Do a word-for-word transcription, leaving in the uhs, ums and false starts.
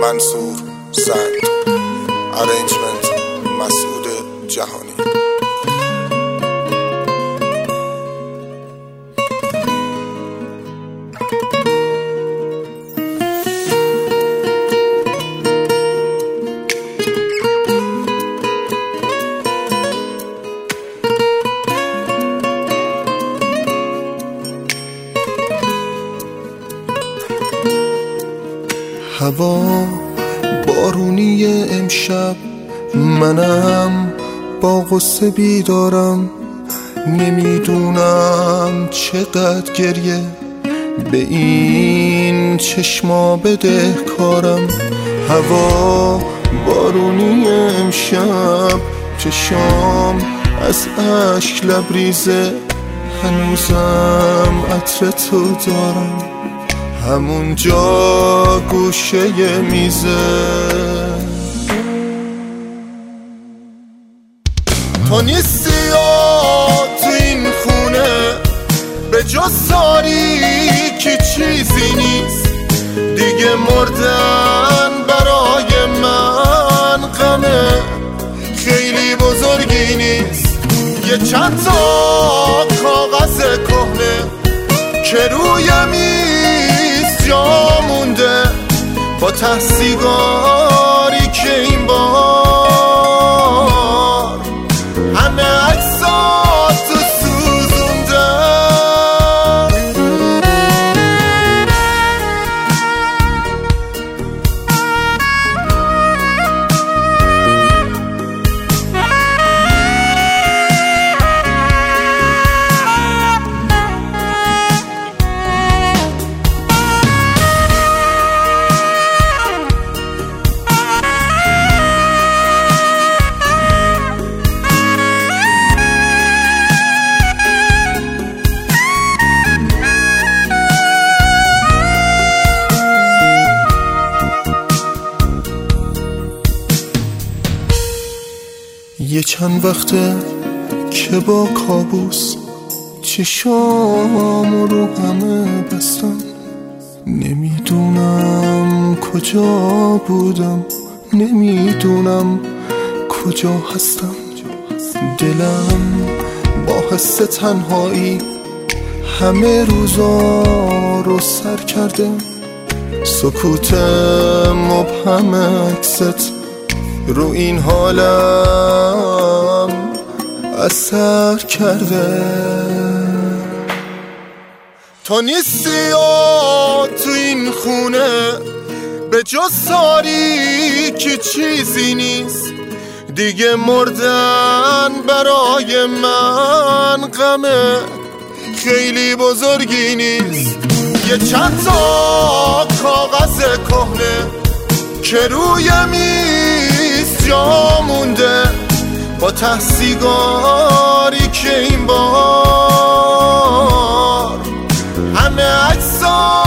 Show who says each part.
Speaker 1: منصور سند. ارنجمنت مسعود جهانی.
Speaker 2: هوا بارونی امشب، منم با غصه بیدارم. نمیدونم چقدر گریه به این چشما بده کارم. هوا بارونی امشب، چشام از اشک لبریزه. هنوزم عطر تو دارم، همونجا گوشه میزه. تو نیستی تو این خونه، به جز تاریکی چیزی نیست. دیگه مردن برای من غمه خیلی بزرگی نیست. یه چند تا کاغذ کهنه که روی میز جا مونده، با ته سیگاری که این بار همه عکسات تو سوزونده. یه چند وقته که با کابوس چشام رو همه بستم. نمیدونم کجا بودم، نمیدونم کجا هستم. دلم با حس تنهایی همه روزا رو سر کرده. سکوت مبهم عکست رو این حالم اثر کرده. تو نیستی تو این خونه، به جز تاریکی چیزی نیست. دیگه مردن برای من غمه خیلی بزرگی نیست. یه چند تا کاغذ کهنه که روی میز جا مونده، با ته سیگاری که این بار همه عکسات